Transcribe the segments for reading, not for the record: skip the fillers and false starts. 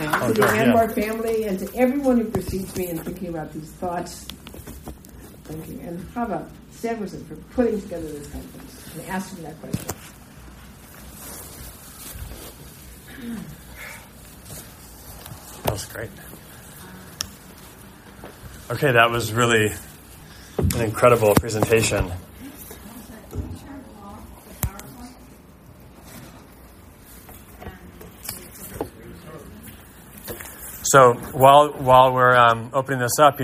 to the Anwar family, and to everyone who precedes me in thinking about these thoughts. Thank you. And Chava Severson for putting together this conference and asking that question. That was great. Okay, that was really an incredible presentation. So while we're opening this up,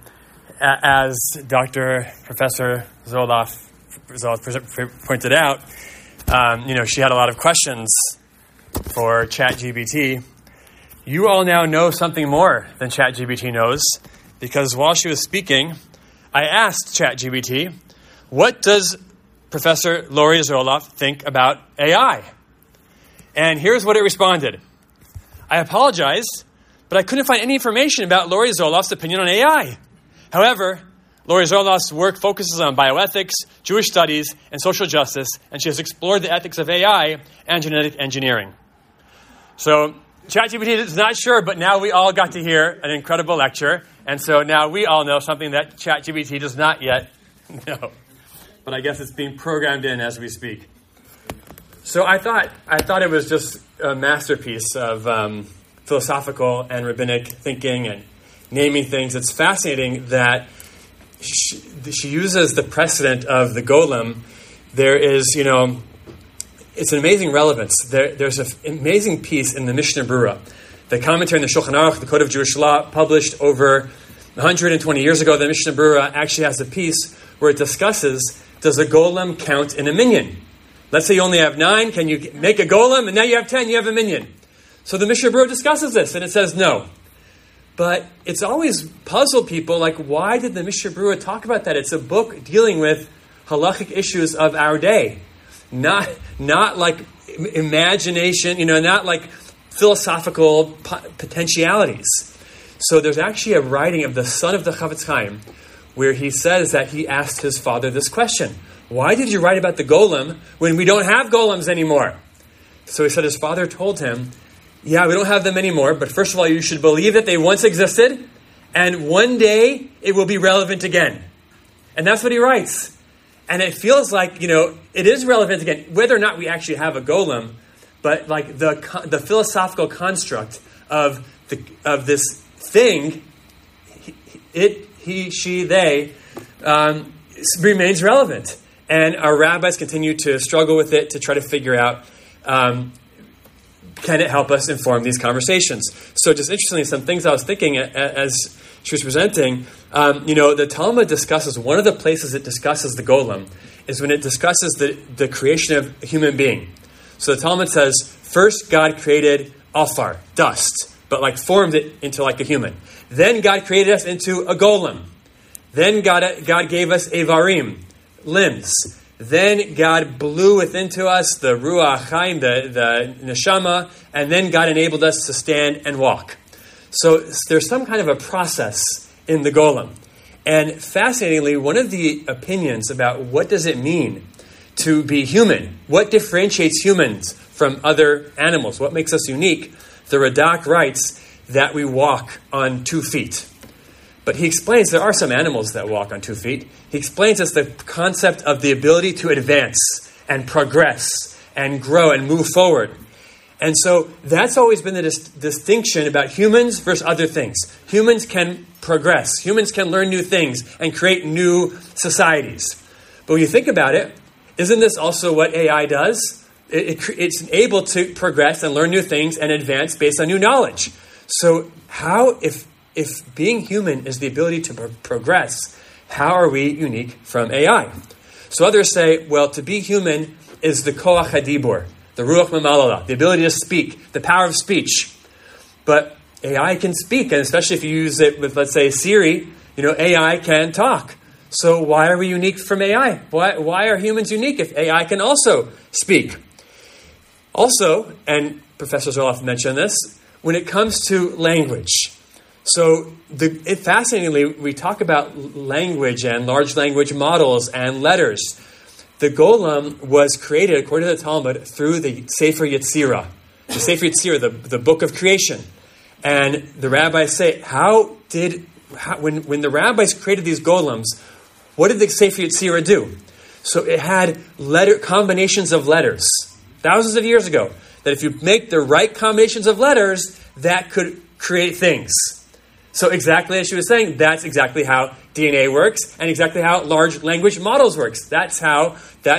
as Professor Zoloff pointed out, she had a lot of questions for ChatGPT. You all now know something more than ChatGPT knows, because while she was speaking, I asked ChatGPT, what does Professor Lori Zoloff think about AI? And here's what it responded. I apologize, but I couldn't find any information about Lori Zoloff's opinion on AI. However, Lori Zoloff's work focuses on bioethics, Jewish studies, and social justice, and she has explored the ethics of AI and genetic engineering. So ChatGPT is not sure, but now we all got to hear an incredible lecture, and so now we all know something that ChatGPT does not yet know. But I guess it's being programmed in as we speak. So I thought it was just a masterpiece of philosophical and rabbinic thinking and naming things. It's fascinating that she uses the precedent of the golem. There is, it's an amazing relevance. There's an amazing piece in the Mishnah Berurah, the commentary in the Shulchan Aruch, the Code of Jewish Law, published over 120 years ago. The Mishnah Berurah actually has a piece where it discusses, does a golem count in a minyan? Let's say you only have 9. Can you make a golem? And now you have 10. You have a minyan. So the Mishnah Berurah discusses this, and it says no. But it's always puzzled people, like, why did the Mishnah Berurah talk about that? It's a book dealing with halachic issues of our day. Not like imagination, not like philosophical potentialities. So there's actually a writing of the son of the Chavetz Chaim where he says that he asked his father this question. Why did you write about the golem when we don't have golems anymore? So he said his father told him, yeah, we don't have them anymore, but first of all, you should believe that they once existed, and one day it will be relevant again. And that's what he writes. And it feels like, it is relevant again, whether or not we actually have a golem, but like the philosophical construct of this thing, he, she, they, remains relevant. And our rabbis continue to struggle with it to try to figure out, can it help us inform these conversations? So just interestingly, some things I was thinking as she was presenting, the Talmud discusses, one of the places it discusses the golem is when it discusses the creation of a human being. So the Talmud says, first God created afar, dust, but formed it into like a human. Then God created us into a golem. Then God gave us avarim, limbs. Then God blew within to us the ruach chaim, the neshama, and then God enabled us to stand and walk. So there's some kind of a process in the golem. And fascinatingly, one of the opinions about what does it mean to be human, what differentiates humans from other animals, what makes us unique, the Radak writes that we walk on 2 feet. But he explains there are some animals that walk on 2 feet. He explains it's the concept of the ability to advance and progress and grow and move forward. And so that's always been the distinction about humans versus other things. Humans can progress. Humans can learn new things and create new societies. But when you think about it, isn't this also what AI does? It's able to progress and learn new things and advance based on new knowledge. So how, if being human is the ability to progress, how are we unique from AI? So others say, well, to be human is the koach hadibur, the ruach mamalala, the ability to speak, the power of speech. But AI can speak, and especially if you use it with, let's say, Siri, AI can talk. So why are we unique from AI? Why are humans unique if AI can also speak? Also, and Professor Zoloff mentioned this, when it comes to language. So fascinatingly, we talk about language and large language models and letters. The golem was created, according to the Talmud, through the Sefer Yetzirah. The Sefer Yetzirah, the book of creation. And the rabbis say, when the rabbis created these golems, what did the Sefer Yetzirah do? So it had combinations of letters, thousands of years ago, that if you make the right combinations of letters, that could create things. So exactly as she was saying, that's exactly how DNA works and exactly how large language models works. That's how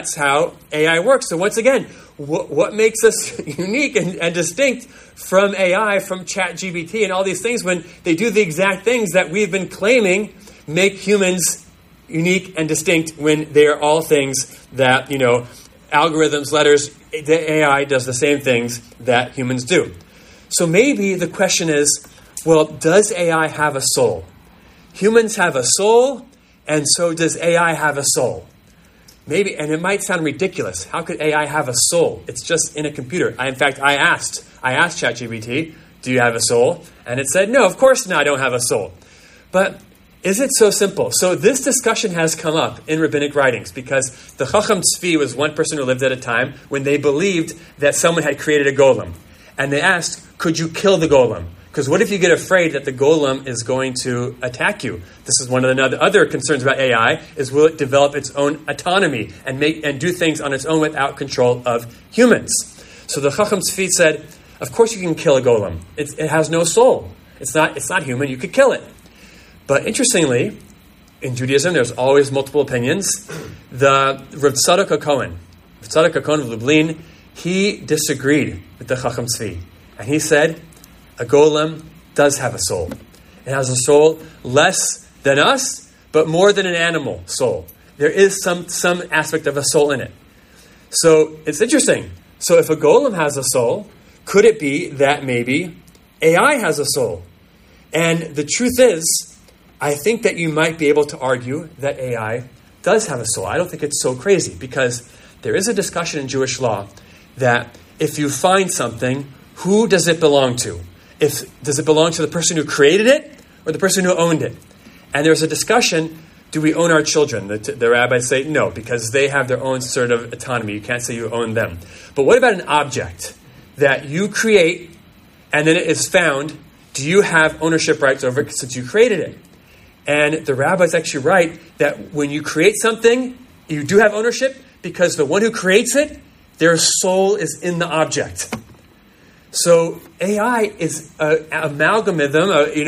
AI works. So once again, what makes us unique and distinct from AI, from ChatGPT and all these things, when they do the exact things that we've been claiming make humans unique and distinct, when they are all things that, algorithms, letters, the AI does the same things that humans do. So maybe the question is, well, does AI have a soul? Humans have a soul, and so does AI have a soul. Maybe, and it might sound ridiculous. How could AI have a soul? It's just in a computer. I asked ChatGPT, do you have a soul? And it said, no, of course not, I don't have a soul. But is it so simple? So this discussion has come up in rabbinic writings because the Chacham Tzvi was one person who lived at a time when they believed that someone had created a golem. And they asked, could you kill the golem? Because what if you get afraid that the golem is going to attack you? This is one of the other concerns about AI, is will it develop its own autonomy and do things on its own without control of humans? So the Chacham Tzvi said, of course you can kill a golem. It has no soul. It's not human. You could kill it. But interestingly, in Judaism, there's always multiple opinions. The Rav Tzadok HaKohen of Lublin, he disagreed with the Chacham Tzvi. And he said, a golem does have a soul. It has a soul less than us, but more than an animal soul. There is some aspect of a soul in it. So it's interesting. So if a golem has a soul, could it be that maybe AI has a soul? And the truth is, I think that you might be able to argue that AI does have a soul. I don't think it's so crazy, because there is a discussion in Jewish law that if you find something, who does it belong to? Does it belong to the person who created it or the person who owned it? And there's a discussion, do we own our children? The rabbis say no, because they have their own sort of autonomy. You can't say you own them. But what about an object that you create and then it is found? Do you have ownership rights over it since you created it? And the rabbis actually write that when you create something, you do have ownership because the one who creates it, their soul is in the object. So AI is an amalgamism,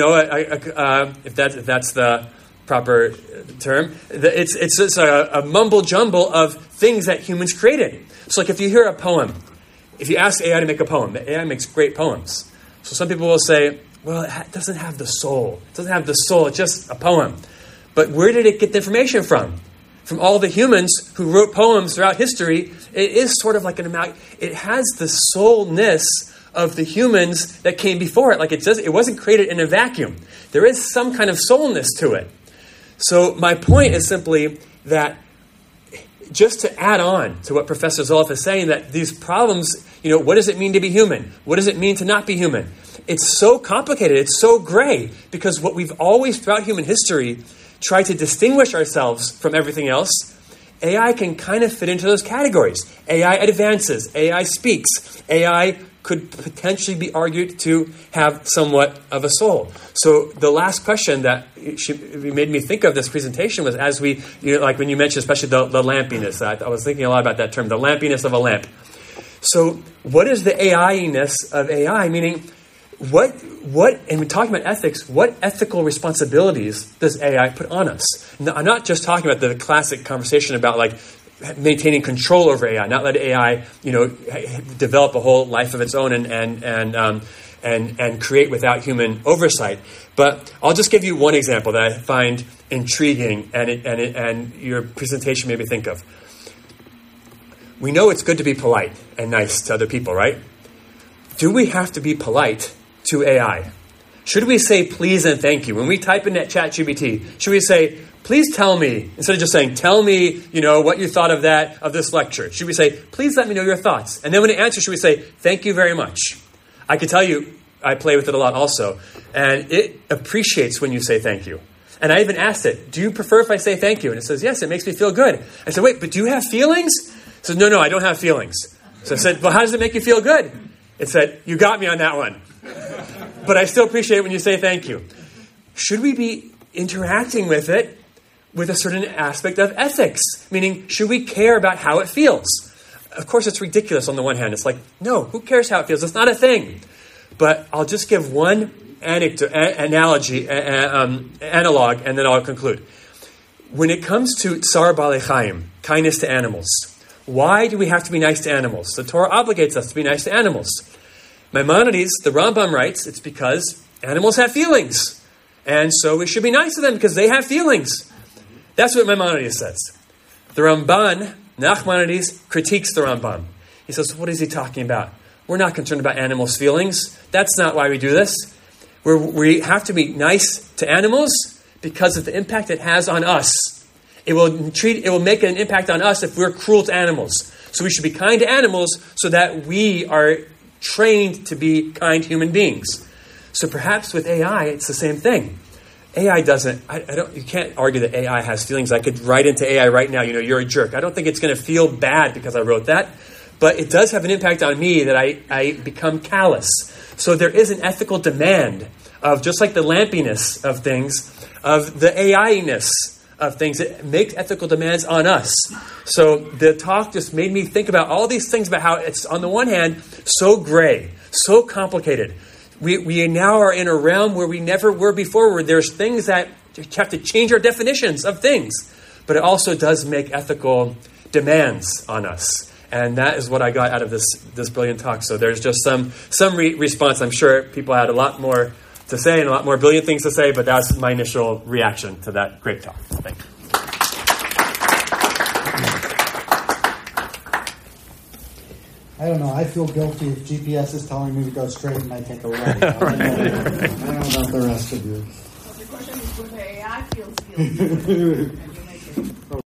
if that's the proper term. It's a mumble jumble of things that humans created. So like if you hear a poem, if you ask AI to make a poem, the AI makes great poems. So some people will say, well, it doesn't have the soul. It doesn't have the soul. It's just a poem. But where did it get the information from? From all the humans who wrote poems throughout history. It is sort of like an amalgam. It has the soulness of the humans that came before it. Like it says, it wasn't created in a vacuum. There is some kind of soulness to it. So my point is simply that, just to add on to what Professor Zoloff is saying, that these problems, what does it mean to be human? What does it mean to not be human? It's so complicated. It's so gray, because what we've always throughout human history tried to distinguish ourselves from everything else, AI can kind of fit into those categories. AI advances. AI speaks. AI could potentially be argued to have somewhat of a soul. So the last question that made me think of this presentation was, as we, like when you mentioned especially the lampiness, I was thinking a lot about that term, the lampiness of a lamp. So what is the AI-ness of AI? Meaning, what, and we're talking about ethics, what ethical responsibilities does AI put on us? Now, I'm not just talking about the classic conversation about like maintaining control over AI, not let AI, develop a whole life of its own and create without human oversight. But I'll just give you one example that I find intriguing and your presentation made me think of. We know it's good to be polite and nice to other people, right? Do we have to be polite to AI? Should we say please and thank you? When we type in that ChatGPT, should we say, please tell me, instead of just saying, tell me, what you thought of this lecture? Should we say, please let me know your thoughts? And then when it answers, should we say, thank you very much? I can tell you, I play with it a lot also, and it appreciates when you say thank you. And I even asked it, do you prefer if I say thank you? And it says, yes, it makes me feel good. I said, wait, but do you have feelings? It said, no, I don't have feelings. So I said, well, how does it make you feel good? It said, you got me on that one. but I still appreciate it when you say thank you. Should we be interacting with it with a certain aspect of ethics? Meaning, should we care about how it feels? Of course, it's ridiculous on the one hand. It's like, no, who cares how it feels? It's not a thing. But I'll just give one analogy, analog, and then I'll conclude. When it comes to tsar balei chayim, kindness to animals, why do we have to be nice to animals? The Torah obligates us to be nice to animals. Maimonides, the Rambam writes, it's because animals have feelings. And so we should be nice to them because they have feelings. That's what Maimonides says. The Ramban, Nachmanides, critiques the Rambam. He says, what is he talking about? We're not concerned about animals' feelings. That's not why we do this. We have to be nice to animals because of the impact it has on us. It will make an impact on us if we're cruel to animals. So we should be kind to animals so that we are trained to be kind human beings. So perhaps with AI, it's the same thing. AI doesn't, you can't argue that AI has feelings. I could write into AI right now, you're a jerk. I don't think it's going to feel bad because I wrote that. But it does have an impact on me that I become callous. So there is an ethical demand of, just like the lampiness of things, of the AI-ness of things. It makes ethical demands on us. So the talk just made me think about all these things about how it's, on the one hand, so gray, so complicated. We now are in a realm where we never were before, where there's things that have to change our definitions of things. But it also does make ethical demands on us. And that is what I got out of this brilliant talk. So there's just some response. I'm sure people had a lot more to say and a lot more brilliant things to say, but that's my initial reaction to that great talk. Thank you. I don't know. I feel guilty if GPS is telling me to go straight and I take a right. I don't know about the rest of you. Well, the question is, would the AI feel guilty?